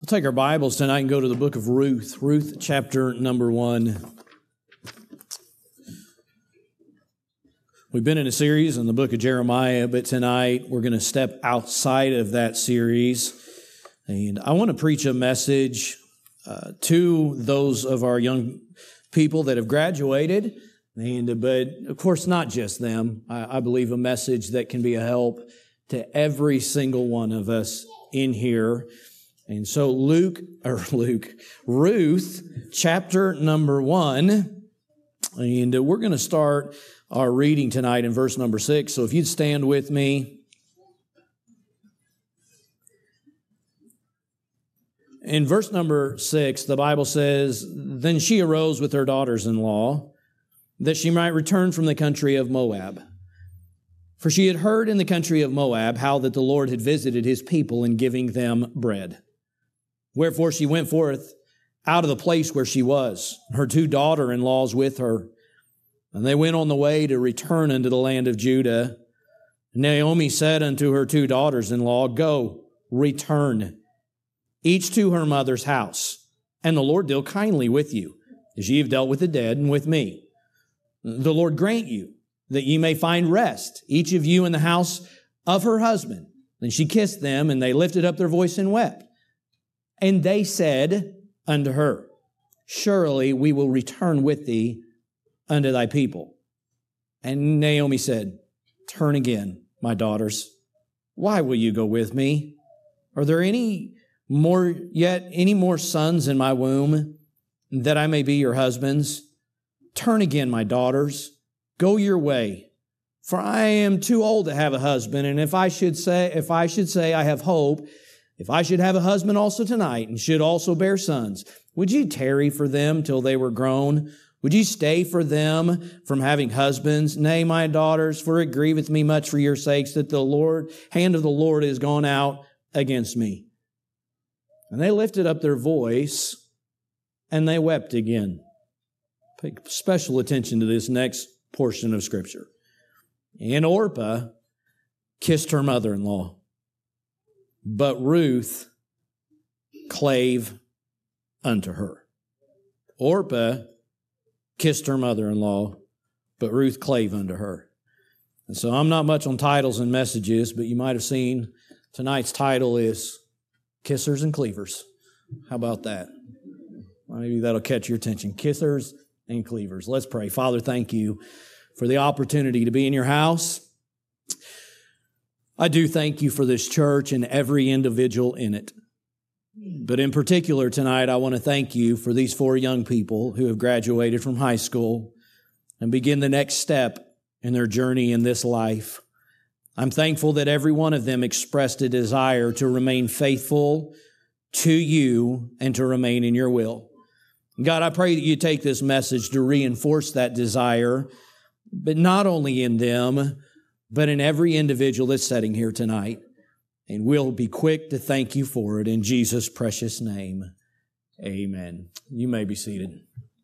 We'll take our Bibles tonight and go to the book of Ruth. Ruth chapter number 1. We've been in a series on the book of Jeremiah, but tonight we're going to step outside of that series. And I want to preach a message to those of our young people that have graduated. But of course, not just them. I believe a message that can be a help to every single one of us in here. And so Ruth, chapter number 1, and we're going to start our reading tonight in verse number 6. So if you'd stand with me. In verse number 6, the Bible says, "Then she arose with her daughters-in-law, that she might return from the country of Moab. For she had heard in the country of Moab how that the Lord had visited his people in giving them bread. Wherefore she went forth out of the place where she was, her 2 daughter-in-laws with her. And they went on the way to return unto the land of Judah. Naomi said unto her 2 daughters-in-law, Go, return, each to her mother's house, and the Lord deal kindly with you, as ye have dealt with the dead and with me. The Lord grant you that ye may find rest, each of you in the house of her husband. Then she kissed them, and they lifted up their voice and wept. And they said unto her, Surely we will return with thee unto thy people. And Naomi said, Turn again, my daughters. Why will you go with me? Are there any more sons in my womb, that I may be your husbands? Turn again, my daughters. Go your way. For I am too old to have a husband, and if I should say I have hope, if I should have a husband also tonight, and should also bear sons, would ye tarry for them till they were grown? Would ye stay for them from having husbands? Nay, my daughters, for it grieveth me much for your sakes that the hand of the Lord is gone out against me. And they lifted up their voice, and they wept again." Pay special attention to this next portion of Scripture. "And Orpah kissed her mother-in-law, but Ruth clave unto her." Orpah kissed her mother-in-law, but Ruth clave unto her. And so I'm not much on titles and messages, but you might have seen tonight's title is Kissers and Cleavers. How about that? Maybe that'll catch your attention. Kissers and Cleavers. Let's pray. Father, thank you for the opportunity to be in your house. I do thank you for this church and every individual in it. But in particular tonight, I want to thank you for these 4 young people who have graduated from high school and begin the next step in their journey in this life. I'm thankful that every one of them expressed a desire to remain faithful to you and to remain in your will. God, I pray that you take this message to reinforce that desire, but not only in them, but in every individual that's sitting here tonight. And we'll be quick to thank you for it in Jesus' precious name. Amen. You may be seated.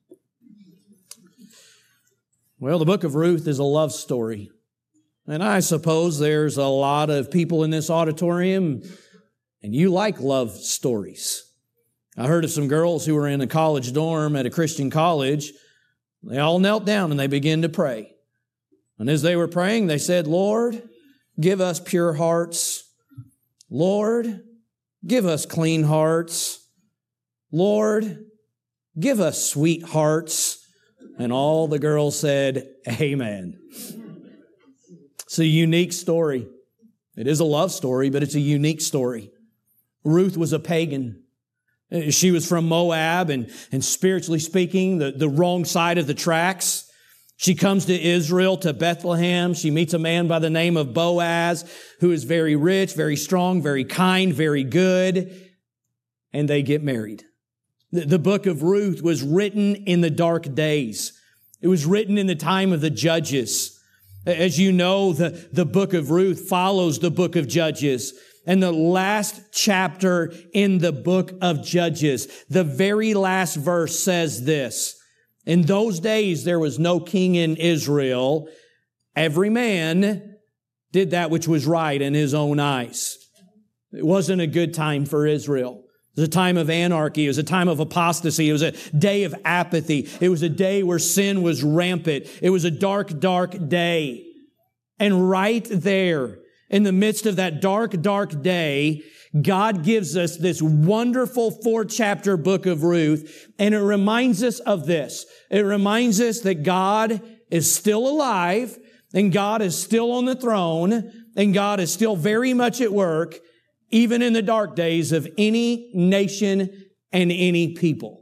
Well, the book of Ruth is a love story. And I suppose there's a lot of people in this auditorium, and you like love stories. I heard of some girls who were in a college dorm at a Christian college. They all knelt down and they began to pray. And as they were praying, they said, Lord, give us pure hearts. Lord, give us clean hearts. Lord, give us sweet hearts. And all the girls said, Amen. It's a unique story. It is a love story, but it's a unique story. Ruth was a pagan. She was from Moab, and spiritually speaking, the wrong side of the tracks. She comes to Israel, to Bethlehem. She meets a man by the name of Boaz, who is very rich, very strong, very kind, very good, and they get married. The book of Ruth was written in the dark days. It was written in the time of the Judges. As you know, the book of Ruth follows the book of Judges. And the last chapter in the book of Judges, the very last verse says this: In those days there was no king in Israel. Every man did that which was right in his own eyes. It wasn't a good time for Israel. It was a time of anarchy. It was a time of apostasy. It was a day of apathy. It was a day where sin was rampant. It was a dark, dark day. And right there, in the midst of that dark, dark day, God gives us this wonderful 4-chapter book of Ruth, and it reminds us of this. It reminds us that God is still alive, and God is still on the throne, and God is still very much at work, even in the dark days of any nation and any people.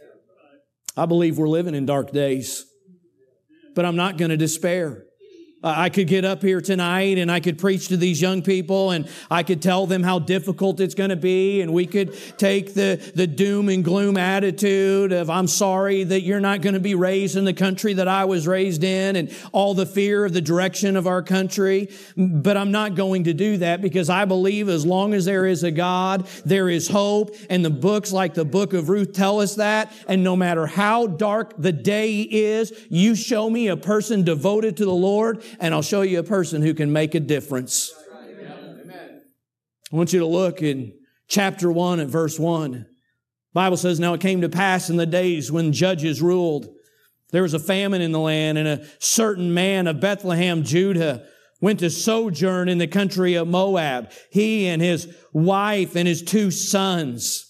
I believe we're living in dark days, but I'm not going to despair. I could get up here tonight and I could preach to these young people and I could tell them how difficult it's going to be, and we could take the doom and gloom attitude of, I'm sorry that you're not going to be raised in the country that I was raised in, and all the fear of the direction of our country. But I'm not going to do that, because I believe as long as there is a God, there is hope. And the books like the book of Ruth tell us that. And no matter how dark the day is, you show me a person devoted to the Lord, and I'll show you a person who can make a difference. Amen. I want you to look in chapter 1 at verse 1. The Bible says, now it came to pass in the days when judges ruled, there was a famine in the land, and a certain man of Bethlehem, Judah, went to sojourn in the country of Moab, he and his wife and his 2 sons.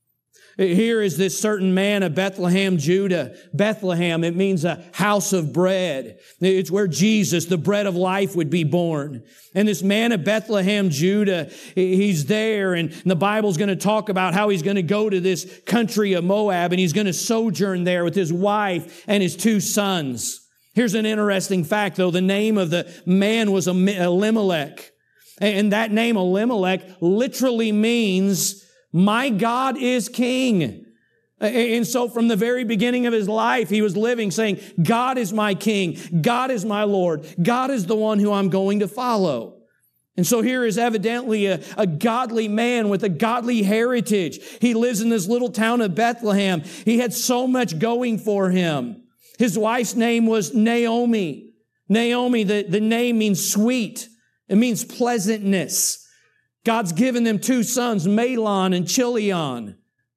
Here is this certain man of Bethlehem, Judah. Bethlehem, it means a house of bread. It's where Jesus, the bread of life, would be born. And this man of Bethlehem, Judah, he's there, and the Bible's going to talk about how he's going to go to this country of Moab, and he's going to sojourn there with his wife and his 2 sons. Here's an interesting fact, though. The name of the man was Elimelech. And that name, Elimelech, literally means, my God is king. And so from the very beginning of his life, he was living saying, God is my king. God is my Lord. God is the one who I'm going to follow. And so here is evidently a godly man with a godly heritage. He lives in this little town of Bethlehem. He had so much going for him. His wife's name was Naomi. Naomi, the name means sweet. It means pleasantness. God's given them 2 sons, Mahlon and Chilion.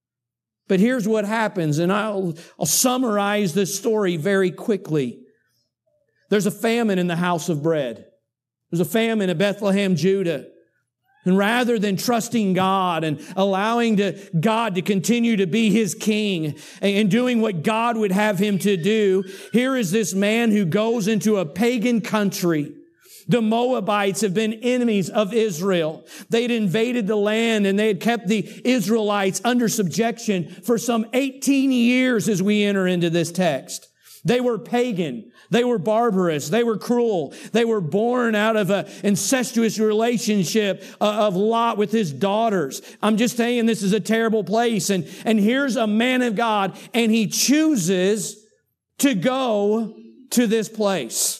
But here's what happens, and I'll summarize this story very quickly. There's a famine in the house of bread. There's a famine in Bethlehem, Judah. And rather than trusting God and allowing God to continue to be his king and doing what God would have him to do, here is this man who goes into a pagan country. The Moabites have been enemies of Israel. They'd invaded the land, and they had kept the Israelites under subjection for some 18 years as we enter into this text. They were pagan. They were barbarous. They were cruel. They were born out of an incestuous relationship of Lot with his daughters. I'm just saying this is a terrible place. And here's a man of God, and he chooses to go to this place.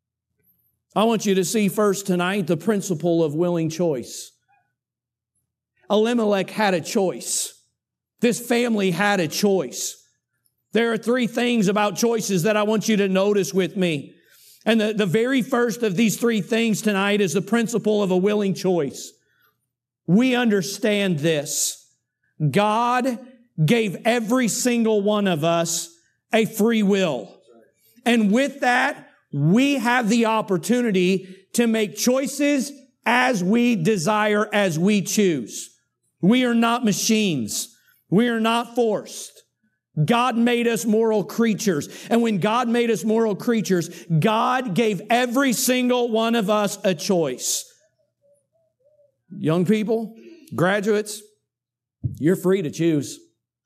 I want you to see first tonight the principle of willing choice. Elimelech had a choice. This family had a choice. There are 3 things about choices that I want you to notice with me. And the very first of these 3 things tonight is the principle of a willing choice. We understand this. God gave every single one of us a free will. And with that, we have the opportunity to make choices as we desire, as we choose. We are not machines. We are not forced. God made us moral creatures. And when God made us moral creatures, God gave every single one of us a choice. Young people, graduates, you're free to choose.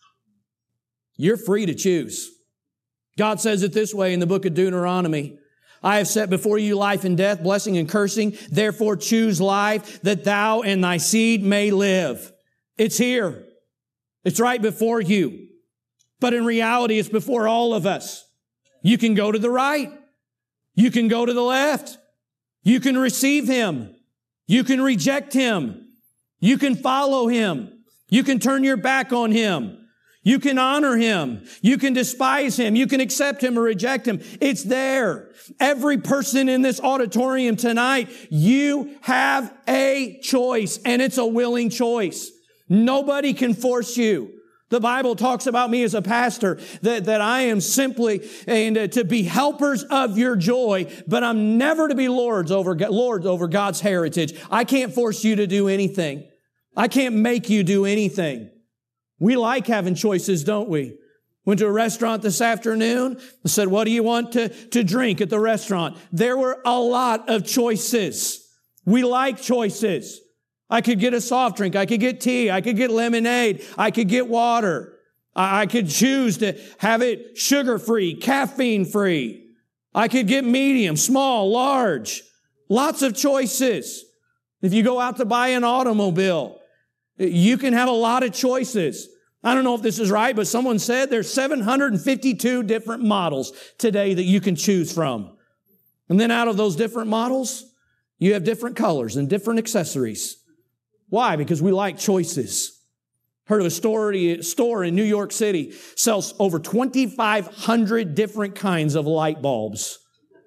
You're free to choose. God says it this way in the book of Deuteronomy. I have set before you life and death, blessing and cursing. Therefore choose life, that thou and thy seed may live. It's here. It's right before you. But in reality, it's before all of us. You can go to the right. You can go to the left. You can receive Him. You can reject Him. You can follow Him. You can turn your back on Him. You can honor Him. You can despise Him. You can accept Him or reject Him. It's there. Every person in this auditorium tonight, you have a choice, and it's a willing choice. Nobody can force you. The Bible talks about me as a pastor that I am simply to be helpers of your joy, but I'm never to be lords over God's heritage. I can't force you to do anything. I can't make you do anything. We like having choices, don't we? Went to a restaurant this afternoon and said, what do you want to drink at the restaurant? There were a lot of choices. We like choices. I could get a soft drink. I could get tea. I could get lemonade. I could get water. I could choose to have it sugar-free, caffeine-free. I could get medium, small, large. Lots of choices. If you go out to buy an automobile, you can have a lot of choices. I don't know if this is right, but someone said there's 752 different models today that you can choose from. And then out of those different models, you have different colors and different accessories. Why? Because we like choices. Heard of a store in New York City sells over 2,500 different kinds of light bulbs.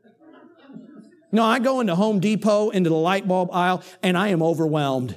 No, I go into Home Depot, into the light bulb aisle, and I am overwhelmed.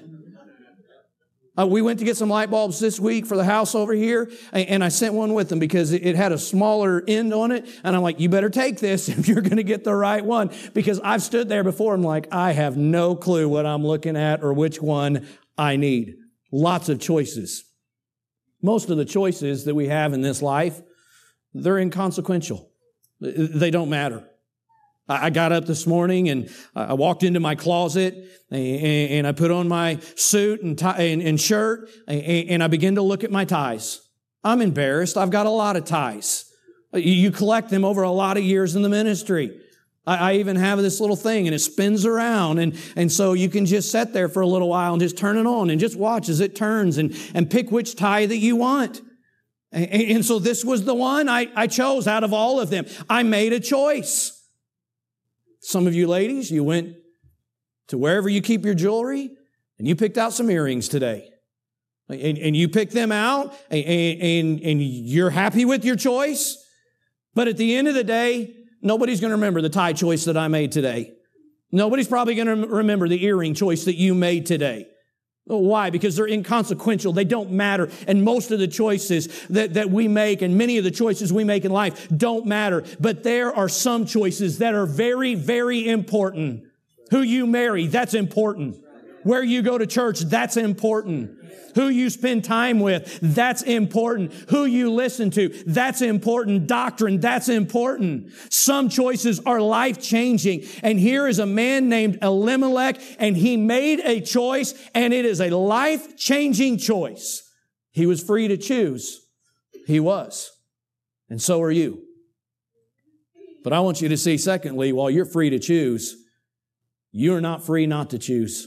We went to get some light bulbs this week for the house over here, and I sent one with them because it had a smaller end on it. And I'm like, you better take this if you're going to get the right one, because I've stood there before. I'm like, I have no clue what I'm looking at or which one I need. Lots of choices. Most of the choices that we have in this life, they're inconsequential. They don't matter. I got up this morning and I walked into my closet and I put on my suit and tie and shirt and I began to look at my ties. I'm embarrassed. I've got a lot of ties. You collect them over a lot of years in the ministry. I even have this little thing and it spins around and so you can just sit there for a little while and just turn it on and just watch as it turns and pick which tie that you want. And so this was the one I chose out of all of them. I made a choice. Some of you ladies, you went to wherever you keep your jewelry and you picked out some earrings today. And you picked them out and you're happy with your choice. But at the end of the day, nobody's going to remember the tie choice that I made today. Nobody's probably going to remember the earring choice that you made today. Why? Because they're inconsequential. They don't matter. And most of the choices that we make and many of the choices we make in life don't matter. But there are some choices that are very, very important. Who you marry, that's important. Where you go to church, that's important. Who you spend time with, that's important. Who you listen to, that's important. Doctrine, that's important. Some choices are life-changing. And here is a man named Elimelech, and he made a choice, and it is a life-changing choice. He was free to choose. He was. And so are you. But I want you to see, secondly, while you're free to choose, you're not free not to choose.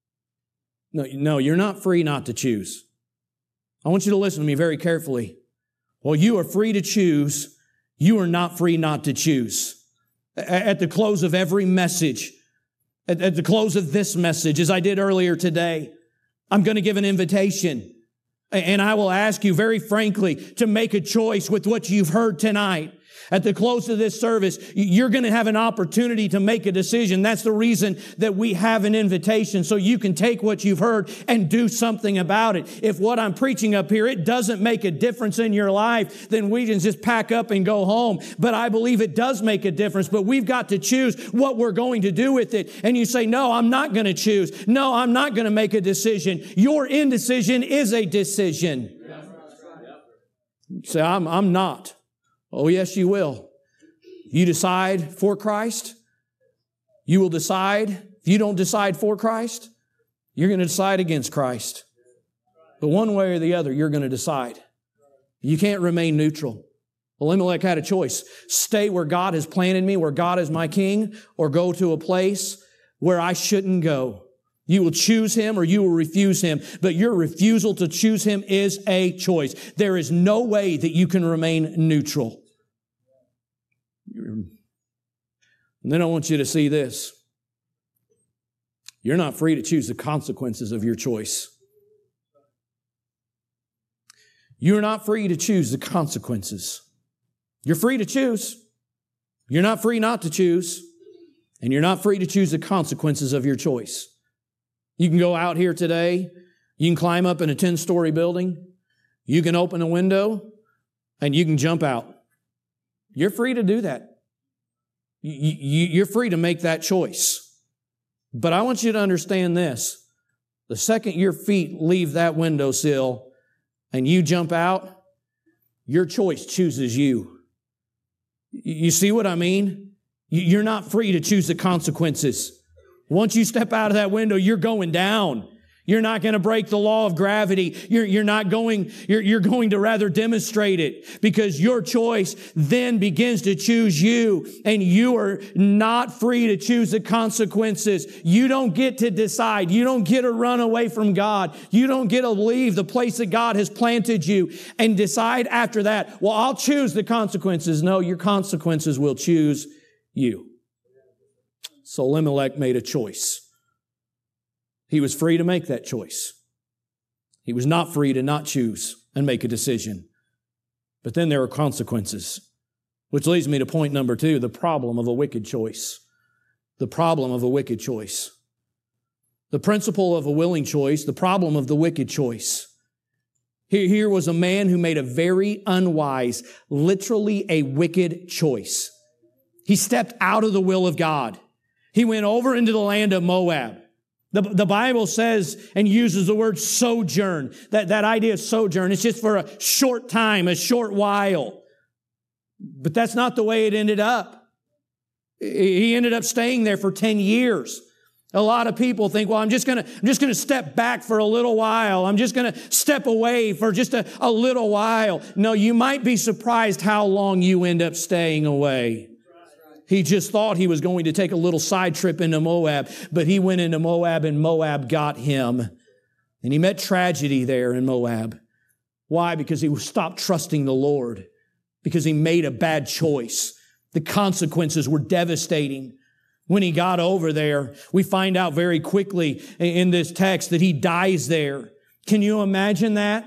No, you're not free not to choose. I want you to listen to me very carefully. While you are free to choose, you are not free not to choose. At the close of every message, at the close of this message, as I did earlier today, I'm going to give an invitation. And I will ask you very frankly to make a choice with what you've heard tonight. At the close of this service, you're going to have an opportunity to make a decision. That's the reason that we have an invitation, so you can take what you've heard and do something about it. If what I'm preaching up here, it doesn't make a difference in your life, then we can just pack up and go home. But I believe it does make a difference, but we've got to choose what we're going to do with it. And you say, no, I'm not going to choose. No, I'm not going to make a decision. Your indecision is a decision. You say, I'm not. Oh, yes, you will. You decide for Christ. You will decide. If you don't decide for Christ, you're going to decide against Christ. But one way or the other, you're going to decide. You can't remain neutral. Elimelech had a choice. Stay where God has planted me, where God is my king, or go to a place where I shouldn't go. You will choose him or you will refuse him, but your refusal to choose him is a choice. There is no way that you can remain neutral. And then I want you to see this. You're not free to choose the consequences of your choice. You're not free to choose the consequences. You're free to choose. You're not free not to choose. And you're not free to choose the consequences of your choice. You can go out here today You can climb up in a 10-story building. You can open a window and you can jump out. You're free to do that. You're free to make that choice. But I want you to understand this. The second your feet leave that windowsill and you jump out, your choice chooses you. You see what I mean? You're not free to choose the consequences. Once you step out of that window, you're going down. You're not going to break the law of gravity. You're going to rather demonstrate it, because your choice then begins to choose you, and you are not free to choose the consequences. You don't get to decide. You don't get to run away from God. You don't get to leave the place that God has planted you and decide after that, well, I'll choose the consequences. No, your consequences will choose you. So Elimelech made a choice. He was free to make that choice. He was not free to not choose and make a decision. But then there are consequences, which leads me to point number 2, the problem of a wicked choice. The problem of a wicked choice. The principle of a willing choice, the problem of the wicked choice. Here was a man who made a very unwise, literally a wicked choice. He stepped out of the will of God. He went over into the land of Moab. The Bible says and uses the word sojourn. That idea of sojourn, it's just for a short time, a short while. But that's not the way it ended up. He ended up staying there for 10 years. A lot of people think, well, I'm just going to step back for a little while. I'm just going to step away for just a little while. No, you might be surprised how long you end up staying away. He just thought he was going to take a little side trip into Moab, but he went into Moab and Moab got him. And he met tragedy there in Moab. Why? Because he stopped trusting the Lord. Because he made a bad choice. The consequences were devastating. When he got over there, we find out very quickly in this text that he dies there. Can you imagine that?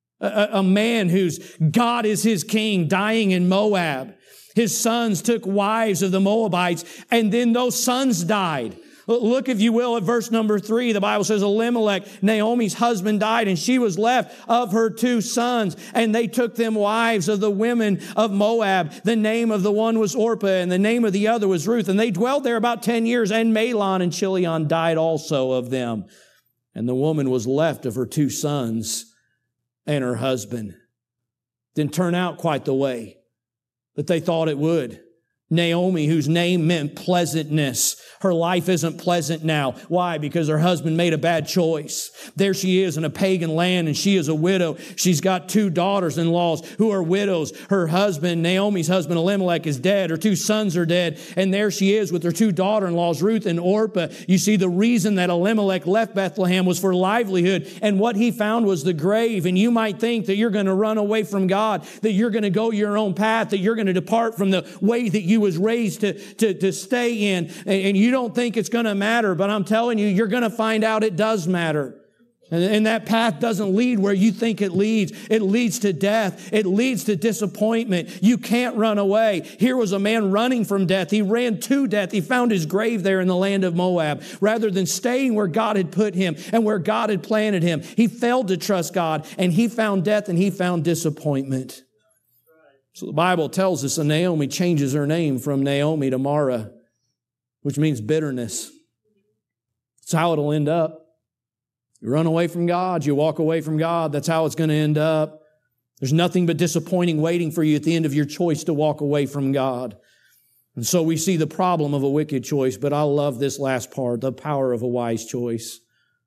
A man whose God is his king dying in Moab. His sons took wives of the Moabites, and then those sons died. Look, if you will, at verse number 3. The Bible says, Elimelech, Naomi's husband, died, and she was left of her 2 sons. And they took them wives of the women of Moab. The name of the one was Orpah, and the name of the other was Ruth. And they dwelled there about 10 years, and Mahlon and Chilion died also of them. And the woman was left of her 2 sons and her husband. Didn't turn out quite the way that they thought it would. Naomi, whose name meant pleasantness. Her life isn't pleasant now. Why? Because her husband made a bad choice. There she is in a pagan land, and she is a widow. She's got 2 daughters-in-laws who are widows. Her husband, Naomi's husband, Elimelech, is dead. Her 2 sons are dead. And there she is with her 2 daughter-in-laws, Ruth and Orpah. You see, the reason that Elimelech left Bethlehem was for livelihood. And what he found was the grave. And you might think that you're going to run away from God, that you're going to go your own path, that you're going to depart from the way that you was raised to stay in, and you don't think it's going to matter, but I'm telling you, you're going to find out it does matter. And that path doesn't lead where you think it leads. It leads to death. It leads to disappointment. You can't run away. Here was a man running from death. He ran to death. He found his grave there in the land of Moab. Rather than staying where God had put him and where God had planted him, he failed to trust God, and he found death and he found disappointment. So the Bible tells us that Naomi changes her name from Naomi to Mara, which means bitterness. That's how it'll end up. You run away from God, you walk away from God, that's how it's going to end up. There's nothing but disappointing waiting for you at the end of your choice to walk away from God. And so we see the problem of a wicked choice, but I love this last part, the power of a wise choice.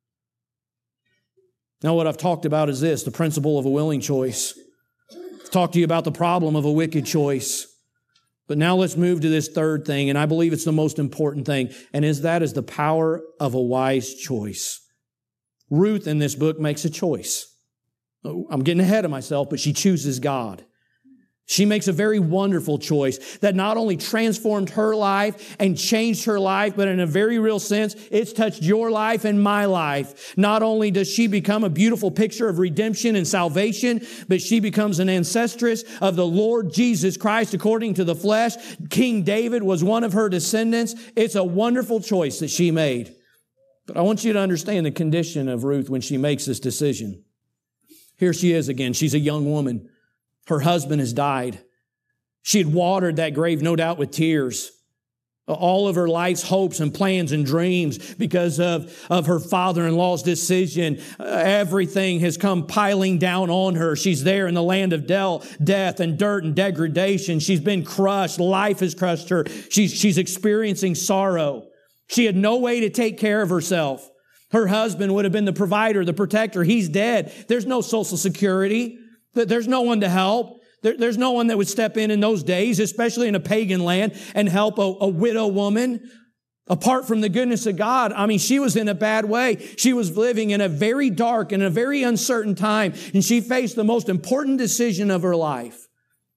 Now what I've talked about is this, the principle of a willing choice. Talk to you about the problem of a wicked choice. But now let's move to this third thing, and I believe it's the most important thing, and that is the power of a wise choice. Ruth in this book makes a choice. I'm getting ahead of myself, but she chooses God. She makes a very wonderful choice that not only transformed her life and changed her life, but in a very real sense, it's touched your life and my life. Not only does she become a beautiful picture of redemption and salvation, but she becomes an ancestress of the Lord Jesus Christ according to the flesh. King David was one of her descendants. It's a wonderful choice that she made. But I want you to understand the condition of Ruth when she makes this decision. Here she is again. She's a young woman. Her husband has died. She had watered that grave, no doubt, with tears. All of her life's hopes and plans and dreams because of her father-in-law's decision. Everything has come piling down on her. She's there in the land of death and dirt and degradation. She's been crushed. Life has crushed her. She's experiencing sorrow. She had no way to take care of herself. Her husband would have been the provider, the protector. He's dead. There's no Social Security. There's no one to help. There's no one that would step in those days, especially in a pagan land, and help a widow woman. Apart from the goodness of God, I mean, she was in a bad way. She was living in a very dark and a very uncertain time, and she faced the most important decision of her life.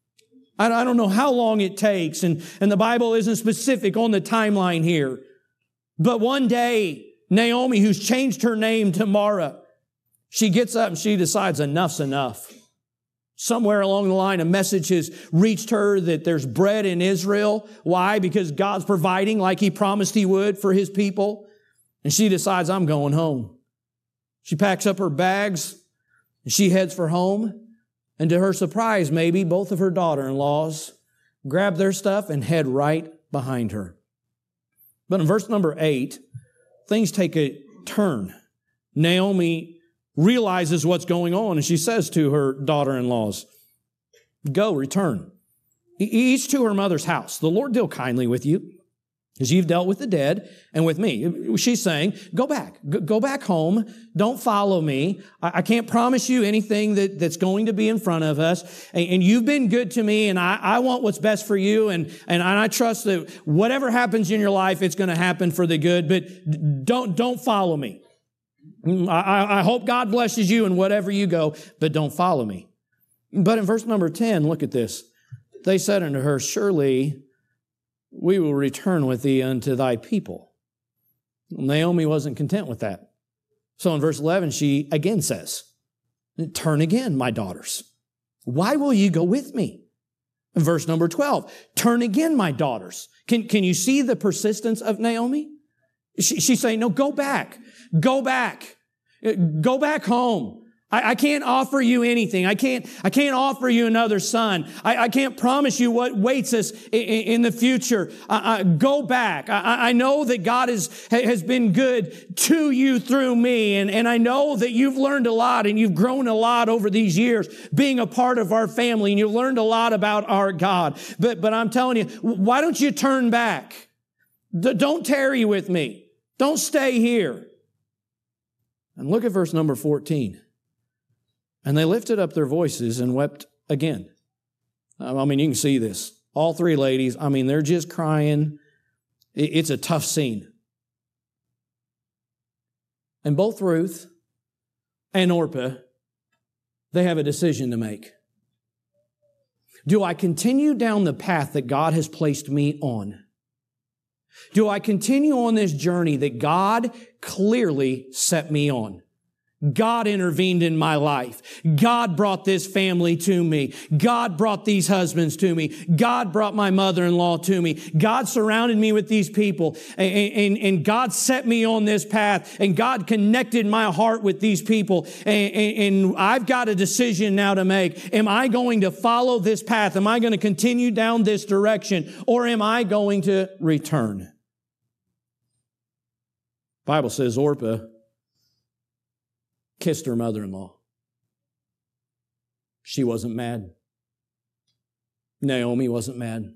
I don't know how long it takes, and the Bible isn't specific on the timeline here. But one day, Naomi, who's changed her name to Mara, she gets up and she decides enough's enough. Somewhere along the line, a message has reached her that there's bread in Israel. Why? Because God's providing like He promised He would for His people. And she decides, I'm going home. She packs up her bags and she heads for home. And to her surprise, maybe, both of her daughter-in-laws grab their stuff and head right behind her. But in verse number 8, things take a turn. Naomi realizes what's going on, and she says to her daughter-in-laws, go, return, each to her mother's house. The Lord deal kindly with you, as you've dealt with the dead and with me. She's saying, go back home. Don't follow me. I can't promise you anything that's going to be in front of us. And you've been good to me, and I want what's best for you. And I trust that whatever happens in your life, it's going to happen for the good. But don't follow me. I hope God blesses you in whatever you go, but don't follow me. But in verse number 10, look at this. They said unto her, surely we will return with thee unto thy people. Naomi wasn't content with that. So in verse 11, she again says, turn again, my daughters. Why will you go with me? In verse number 12, turn again, my daughters. Can you see the persistence of Naomi? She's saying, no, go back. Go back. Go back home. I can't offer you anything. I can't offer you another son. I can't promise you what waits us in the future. Go back. I know that God has been good to you through me. And I know that you've learned a lot and you've grown a lot over these years being a part of our family. And you've learned a lot about our God. But I'm telling you, why don't you turn back? Don't tarry with me. Don't stay here. And look at verse number 14. And they lifted up their voices and wept again. I mean, you can see this. All three ladies, I mean, they're just crying. It's a tough scene. And both Ruth and Orpah, they have a decision to make. Do I continue down the path that God has placed me on? Do I continue on this journey that God clearly set me on? God intervened in my life. God brought this family to me. God brought these husbands to me. God brought my mother-in-law to me. God surrounded me with these people. And God set me on this path. And God connected my heart with these people. And I've got a decision now to make. Am I going to follow this path? Am I going to continue down this direction? Or am I going to return? The Bible says Orpah kissed her mother-in-law. She wasn't mad. Naomi wasn't mad.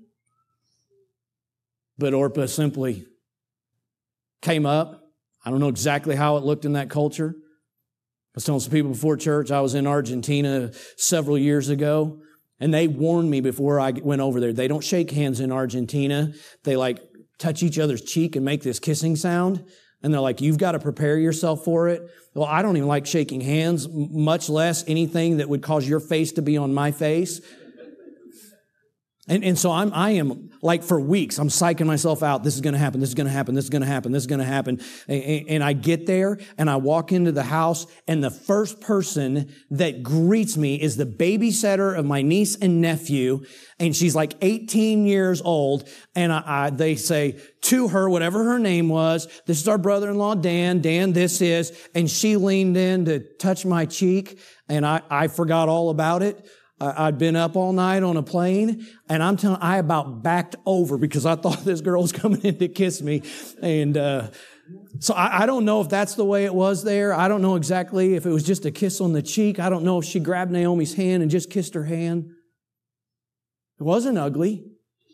But Orpah simply came up. I don't know exactly how it looked in that culture. I was telling some people before church, I was in Argentina several years ago, and they warned me before I went over there. They don't shake hands in Argentina. They touch each other's cheek and make this kissing sound. And they're like, you've got to prepare yourself for it. Well, I don't even like shaking hands, much less anything that would cause your face to be on my face. And so I am like for weeks, I'm psyching myself out. This is going to happen. This is going to happen. This is going to happen. This is going to happen. And I get there and I walk into the house and the first person that greets me is the babysitter of my niece and nephew. And she's like 18 years old. And they say to her, whatever her name was, this is our brother-in-law, Dan. Dan, this is. And she leaned in to touch my cheek and I forgot all about it. I'd been up all night on a plane, and I'm telling you, I about backed over because I thought this girl was coming in to kiss me. And so I don't know if that's the way it was there. I don't know exactly if it was just a kiss on the cheek. I don't know if she grabbed Naomi's hand and just kissed her hand. It wasn't ugly.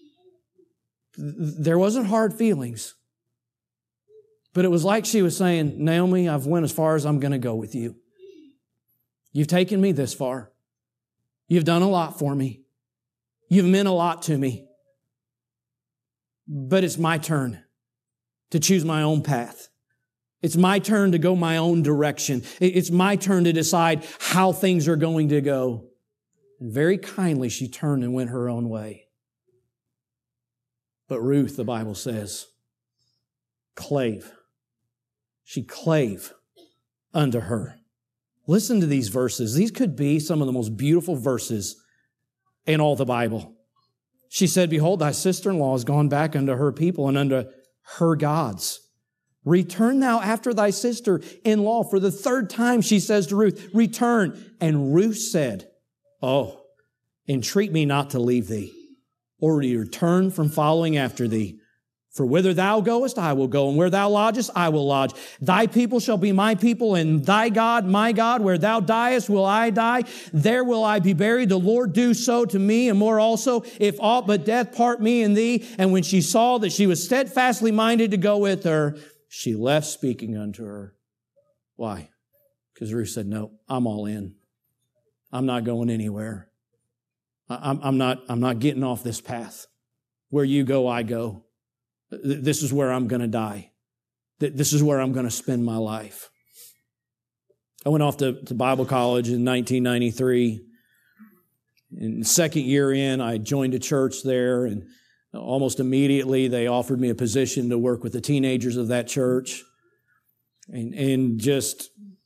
There wasn't hard feelings. But it was like she was saying, Naomi, I've went as far as I'm going to go with you. You've taken me this far. You've done a lot for me. You've meant a lot to me. But it's my turn to choose my own path. It's my turn to go my own direction. It's my turn to decide how things are going to go. And very kindly, she turned and went her own way. But Ruth, the Bible says, clave. She clave unto her. Listen to these verses. These could be some of the most beautiful verses in all the Bible. She said, behold, thy sister-in-law is gone back unto her people and unto her gods. Return thou after thy sister-in-law. For the third time she says to Ruth, return. And Ruth said, oh, entreat me not to leave thee, or to return from following after thee. For whither thou goest, I will go, and where thou lodgest, I will lodge. Thy people shall be my people, and thy God, my God. Where thou diest, will I die. There will I be buried. The Lord do so to me, and more also, if aught but death part me and thee. And when she saw that she was steadfastly minded to go with her, she left speaking unto her. Why? Because Ruth said, no, I'm all in. I'm not going anywhere. I'm not getting off this path. Where you go, I go. This is where I'm going to die. This is where I'm going to spend my life. I went off to Bible college in 1993. In the second year in, I joined a church there, and almost immediately they offered me a position to work with the teenagers of that church. And just,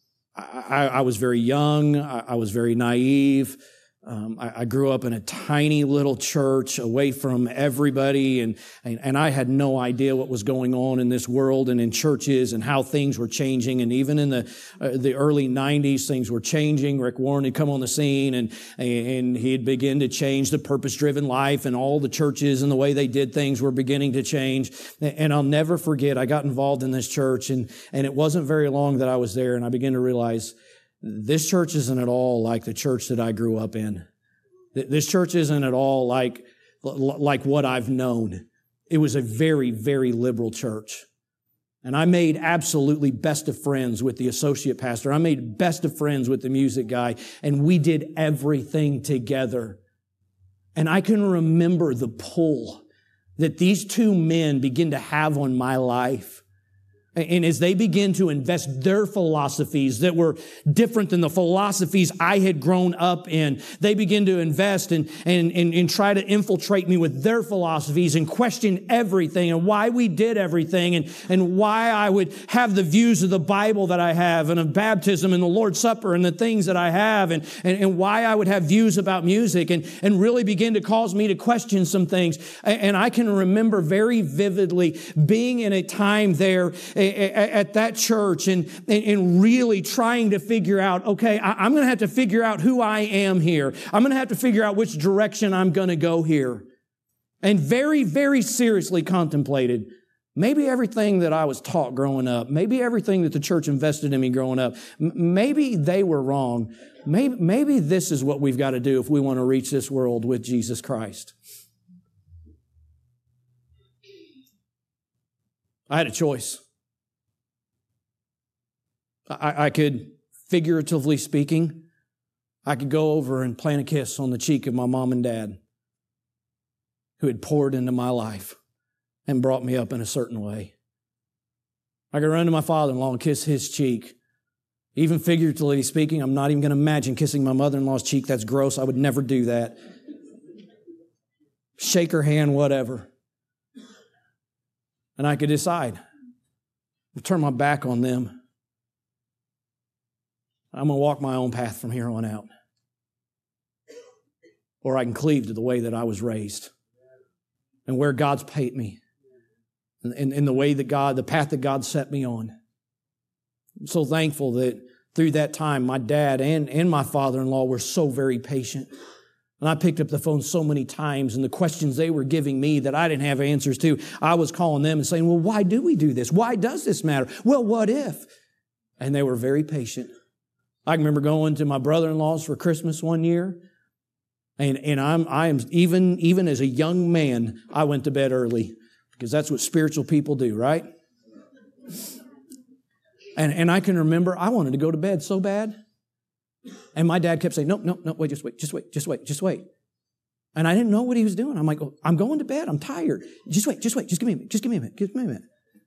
I was very young. I was very naive. I grew up in a tiny little church away from everybody, and I had no idea what was going on in this world and in churches and how things were changing. And even in the early 90s, things were changing. Rick Warren had come on the scene, and he had begun to change the purpose-driven life, and all the churches and the way they did things were beginning to change. And I'll never forget, I got involved in this church, and it wasn't very long that I was there, and I began to realize this church isn't at all like the church that I grew up in. This church isn't at all like what I've known. It was a very, very liberal church. And I made absolutely best of friends with the associate pastor. I made best of friends with the music guy. And we did everything together. And I can remember the pull that these two men begin to have on my life. And as they begin to invest their philosophies that were different than the philosophies I had grown up in, they begin to invest and try to infiltrate me with their philosophies and question everything and why we did everything and why I would have the views of the Bible that I have and of baptism and the Lord's Supper and the things that I have and why I would have views about music and really begin to cause me to question some things. And I can remember very vividly being in a time there at that church and really trying to figure out, okay, I'm going to have to figure out who I am here. I'm going to have to figure out which direction I'm going to go here. And very, very seriously contemplated maybe everything that I was taught growing up, maybe everything that the church invested in me growing up, maybe they were wrong. Maybe this is what we've got to do if we want to reach this world with Jesus Christ. I had a choice. I could, figuratively speaking, I could go over and plant a kiss on the cheek of my mom and dad who had poured into my life and brought me up in a certain way. I could run to my father-in-law and kiss his cheek. Even figuratively speaking, I'm not even going to imagine kissing my mother-in-law's cheek. That's gross. I would never do that. shake her hand, whatever. And I could decide to turn my back on them. I'm going to walk my own path from here on out. Or I can cleave to the way that I was raised and where God's paid me and the way that the path that God set me on. I'm so thankful that through that time, my dad and my father-in-law were so very patient. And I picked up the phone so many times, and the questions they were giving me that I didn't have answers to, I was calling them and saying, well, why do we do this? Why does this matter? Well, what if? And they were very patient. I can remember going to my brother-in-law's for Christmas one year, and I am even as a young man, I went to bed early because that's what spiritual people do, right? And I can remember I wanted to go to bed so bad. And my dad kept saying, no, wait, just wait. And I didn't know what he was doing. I'm like, oh, I'm going to bed. I'm tired. Just wait. Just give me a minute.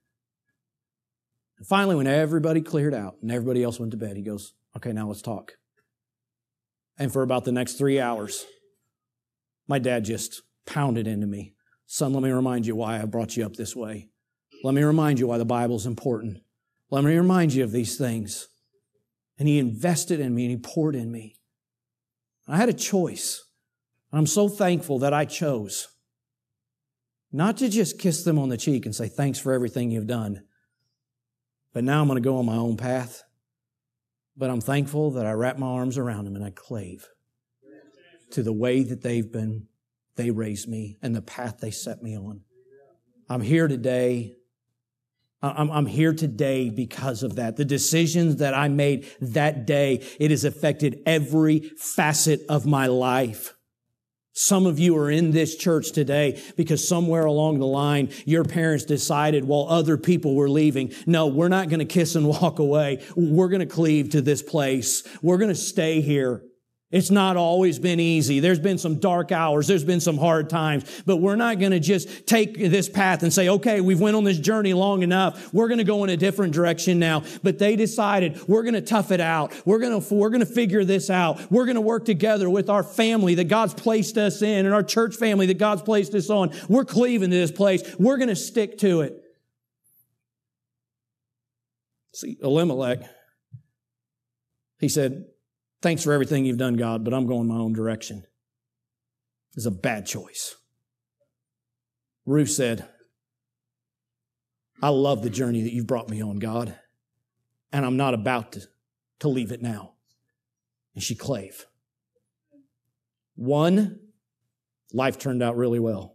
And finally, when everybody cleared out and everybody else went to bed, he goes, okay, now let's talk. And for about the next 3 hours, my dad just pounded into me. Son, let me remind you why I brought you up this way. Let me remind you why the Bible's important. Let me remind you of these things. And he invested in me and he poured in me. I had a choice. I'm so thankful that I chose not to just kiss them on the cheek and say, thanks for everything you've done. But now I'm going to go on my own path. But I'm thankful that I wrapped my arms around them and I clave to the way that they raised me and the path they set me on. I'm here today. I'm here today because of that. The decisions that I made that day, it has affected every facet of my life. Some of you are in this church today because somewhere along the line, your parents decided while other people were leaving, no, we're not going to kiss and walk away. We're going to cleave to this place. We're going to stay here. It's not always been easy. There's been some dark hours. There's been some hard times. But we're not going to just take this path and say, okay, we've went on this journey long enough. We're going to go in a different direction now. But they decided we're going to tough it out. We're going to figure this out. We're going to work together with our family that God's placed us in and our church family that God's placed us on. We're cleaving to this place. We're going to stick to it. See, Elimelech, he said, thanks for everything you've done, God, but I'm going my own direction. It's a bad choice. Ruth said, I love the journey that you've brought me on, God, and I'm not about to leave it now. And she clave. One, life turned out really well.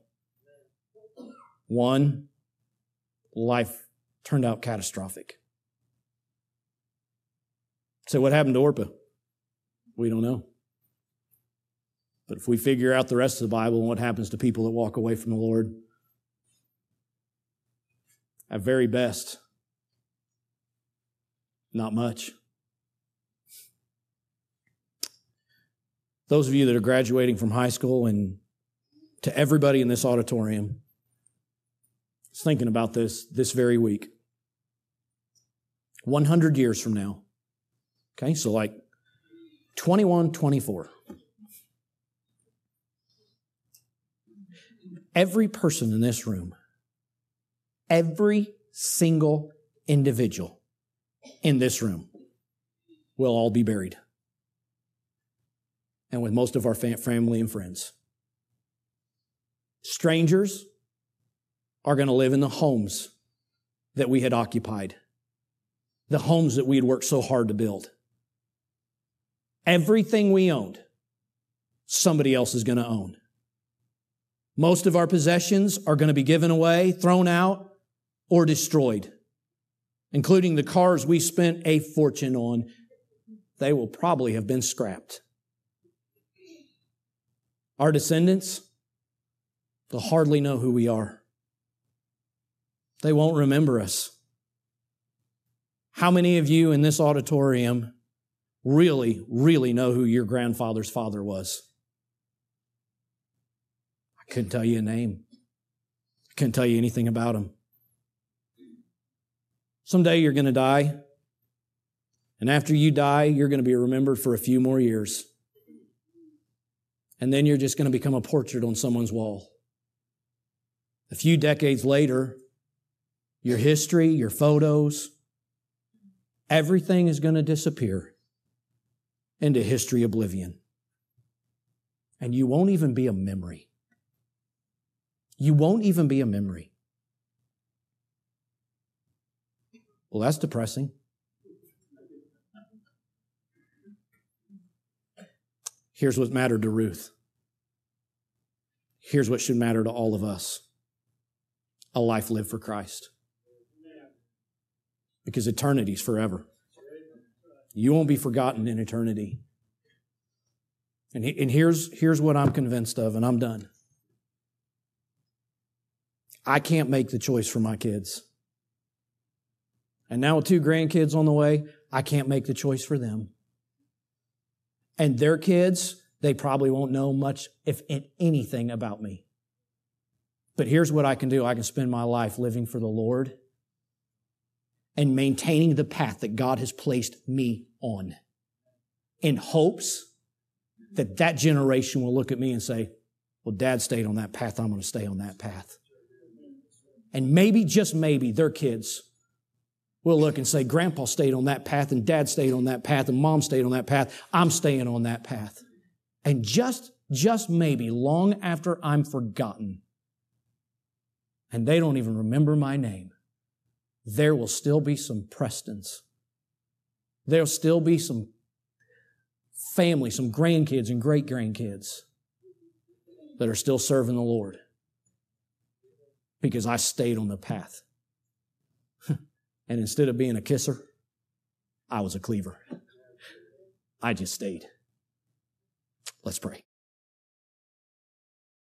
One, life turned out catastrophic. So what happened to Orpah? We don't know. But if we figure out the rest of the Bible and what happens to people that walk away from the Lord, at very best, not much. Those of you that are graduating from high school and to everybody in this auditorium, I was thinking about this very week. 100 years from now. Okay, so like 21, 24. Every person in this room, every single individual in this room will all be buried. And with most of our family and friends. Strangers are going to live in the homes that we had occupied. The homes that we had worked so hard to build. Everything we owned, somebody else is going to own. Most of our possessions are going to be given away, thrown out, or destroyed, including the cars we spent a fortune on. They will probably have been scrapped. Our descendants, they'll hardly know who we are. They won't remember us. How many of you in this auditorium really, really know who your grandfather's father was? I couldn't tell you a name. I couldn't tell you anything about him. Someday you're going to die. And after you die, you're going to be remembered for a few more years. And then you're just going to become a portrait on someone's wall. A few decades later, your history, your photos, everything is going to disappear into history oblivion. And you won't even be a memory. You won't even be a memory. Well, that's depressing. Here's what mattered to Ruth. Here's what should matter to all of us. A life lived for Christ. Because eternity's forever. You won't be forgotten in eternity. And here's what I'm convinced of, and I'm done. I can't make the choice for my kids. And now with 2 grandkids on the way, I can't make the choice for them. And their kids, they probably won't know much, if anything, about me. But here's what I can do. I can spend my life living for the Lord and maintaining the path that God has placed me on, in hopes that that generation will look at me and say, well, Dad stayed on that path. I'm going to stay on that path. And maybe, just maybe, their kids will look and say, Grandpa stayed on that path, and Dad stayed on that path, and Mom stayed on that path. I'm staying on that path. And just maybe, long after I'm forgotten, and they don't even remember my name, there will still be some Prestons. There'll still be some family, some grandkids and great-grandkids that are still serving the Lord because I stayed on the path. And instead of being a kisser, I was a cleaver. I just stayed. Let's pray.